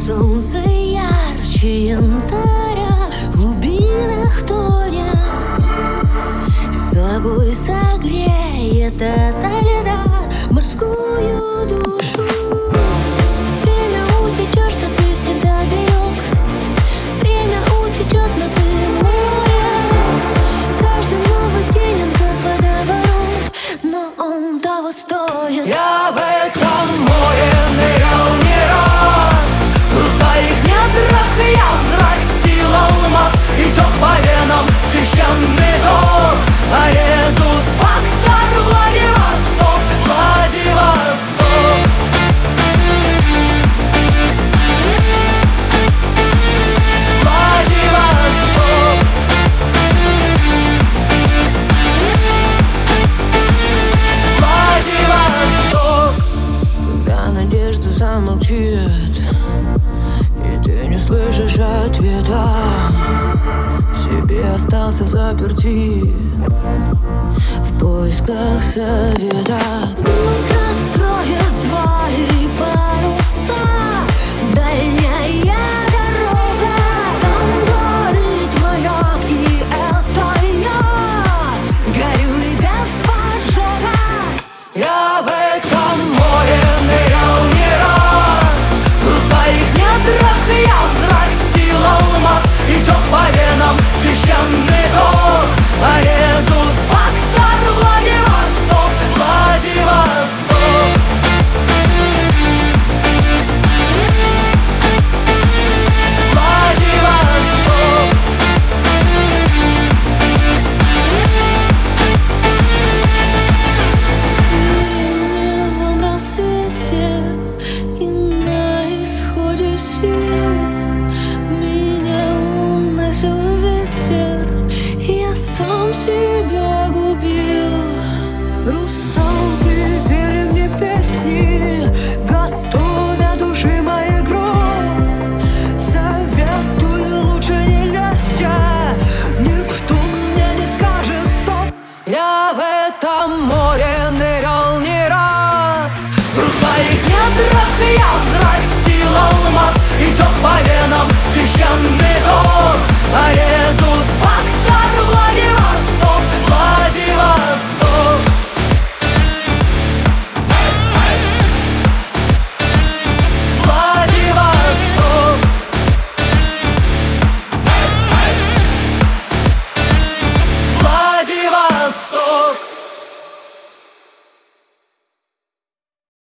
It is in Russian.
Солнце ярче янтаря, в глубинах тоня с собой согреет ото льда морскую душу. Время утечет, что ты всегда берег. Время утечет, но ты море. Каждый новый день он как водоворот, но он того стоит. Я в этом море нырял не раз. В хрустальных недрах я взрастил алмаз. Идет по венам священный ток. Резус фактор Владивосток, Владивосток. Владивосток. Владивосток. Когда надежда замолчит и ты не слышишь ответа, себе остался взаперти в поисках совета. Вдруг раскроет твои паруса.